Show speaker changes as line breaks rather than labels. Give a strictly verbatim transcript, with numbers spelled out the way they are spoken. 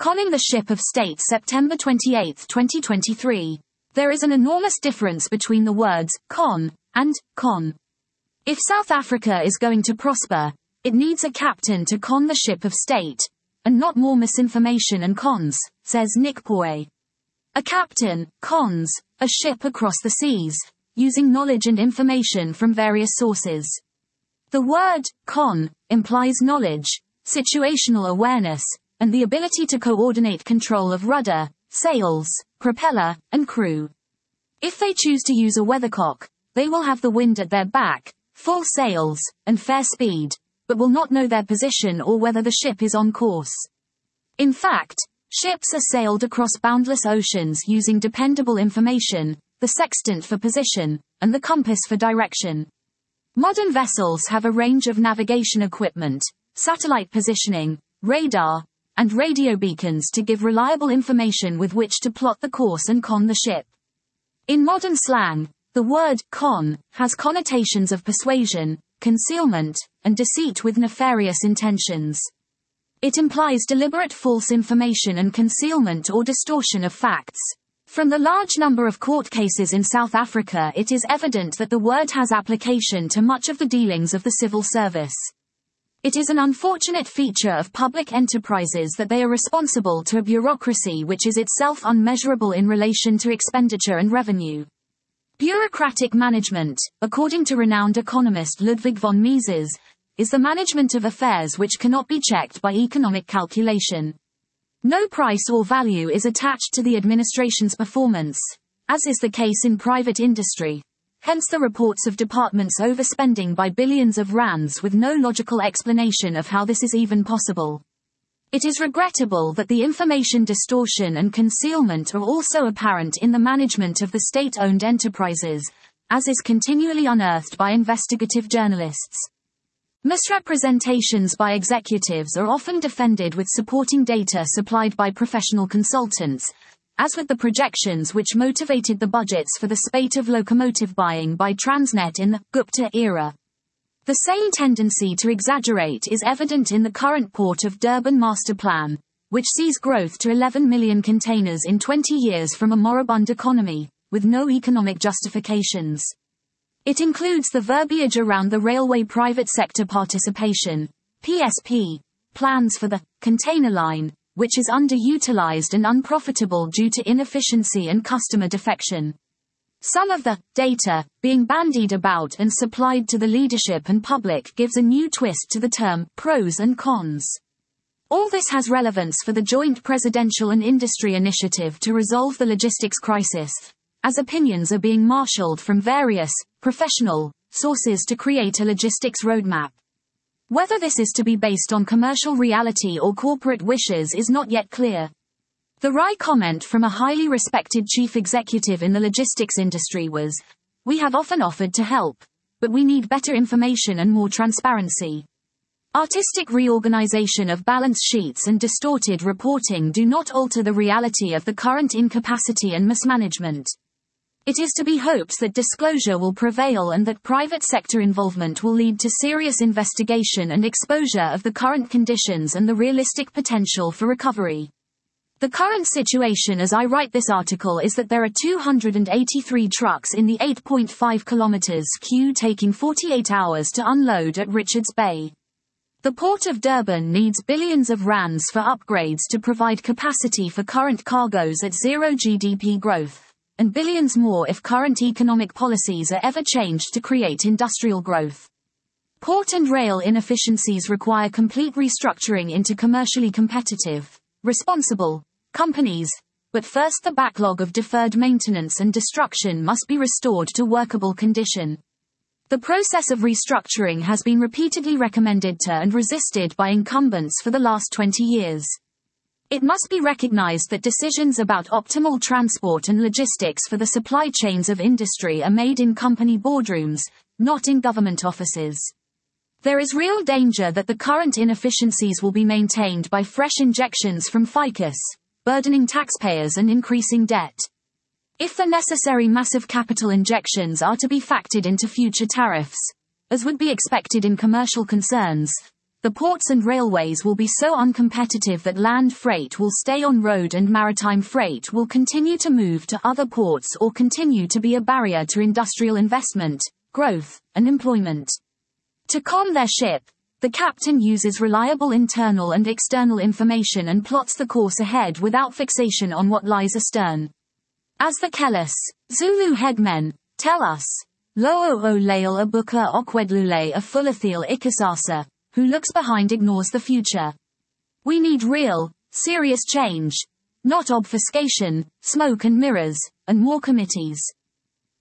Conning the Ship of State, September twenty-eighth, twenty twenty-three. There is an enormous difference between the words con and con. If South Africa is going to prosper, it needs a captain to con the ship of state, and not more misinformation and cons, says Nick Poe. A captain cons a ship across the seas, using knowledge and information from various sources. The word con implies knowledge, situational awareness, and the ability to coordinate control of rudder, sails, propeller, and crew. If they choose to use a weathercock, they will have the wind at their back, full sails, and fair speed, but will not know their position or whether the ship is on course. In fact, ships are sailed across boundless oceans using dependable information, the sextant for position, and the compass for direction. Modern vessels have a range of navigation equipment, satellite positioning, radar, and radio beacons to give reliable information with which to plot the course and con the ship. In modern slang, the word con has connotations of persuasion, concealment, and deceit with nefarious intentions. It implies deliberate false information and concealment or distortion of facts. From the large number of court cases in South Africa, it is evident that the word has application to much of the dealings of the civil service. It is an unfortunate feature of public enterprises that they are responsible to a bureaucracy which is itself unmeasurable in relation to expenditure and revenue. Bureaucratic management, according to renowned economist Ludwig von Mises, is the management of affairs which cannot be checked by economic calculation. No price or value is attached to the administration's performance, as is the case in private industry. Hence the reports of departments overspending by billions of rands with no logical explanation of how this is even possible. It is regrettable that the information distortion and concealment are also apparent in the management of the state-owned enterprises, as is continually unearthed by investigative journalists. Misrepresentations by executives are often defended with supporting data supplied by professional consultants, as with the projections which motivated the budgets for the spate of locomotive buying by Transnet in the Gupta era. The same tendency to exaggerate is evident in the current Port of Durban Master Plan, which sees growth to eleven million containers in twenty years from a moribund economy, with no economic justifications. It includes the verbiage around the railway private sector participation, P S P, plans for the container line, which is underutilized and unprofitable due to inefficiency and customer defection. Some of the data being bandied about and supplied to the leadership and public gives a new twist to the term pros and cons. All this has relevance for the joint presidential and industry initiative to resolve the logistics crisis, as opinions are being marshaled from various professional sources to create a logistics roadmap. Whether this is to be based on commercial reality or corporate wishes is not yet clear. The wry comment from a highly respected chief executive in the logistics industry was, "We have often offered to help, but we need better information and more transparency." Artistic reorganization of balance sheets and distorted reporting do not alter the reality of the current incapacity and mismanagement. It is to be hoped that disclosure will prevail and that private sector involvement will lead to serious investigation and exposure of the current conditions and the realistic potential for recovery. The current situation as I write this article is that there are two hundred eighty-three trucks in the eight point five kilometers queue taking forty-eight hours to unload at Richards Bay. The Port of Durban needs billions of rands for upgrades to provide capacity for current cargoes at zero G D P growth, and billions more if current economic policies are ever changed to create industrial growth. Port and rail inefficiencies require complete restructuring into commercially competitive, responsible companies, but first the backlog of deferred maintenance and destruction must be restored to workable condition. The process of restructuring has been repeatedly recommended to and resisted by incumbents for the last twenty years. It must be recognized that decisions about optimal transport and logistics for the supply chains of industry are made in company boardrooms, not in government offices. There is real danger that the current inefficiencies will be maintained by fresh injections from ficus, burdening taxpayers and increasing debt. If the necessary massive capital injections are to be factored into future tariffs, as would be expected in commercial concerns, The ports and railways will be so uncompetitive that land freight will stay on road and maritime freight will continue to move to other ports or continue to be a barrier to industrial investment, growth, and employment. To calm their ship, the captain uses reliable internal and external information and plots the course ahead without fixation on what lies astern. As the Kelis, Zulu headmen, tell us, Lo'o o leil a buka okwedlule a fulathil ikasasa, who looks behind ignores the future. We need real, serious change, not obfuscation, smoke and mirrors, and more committees.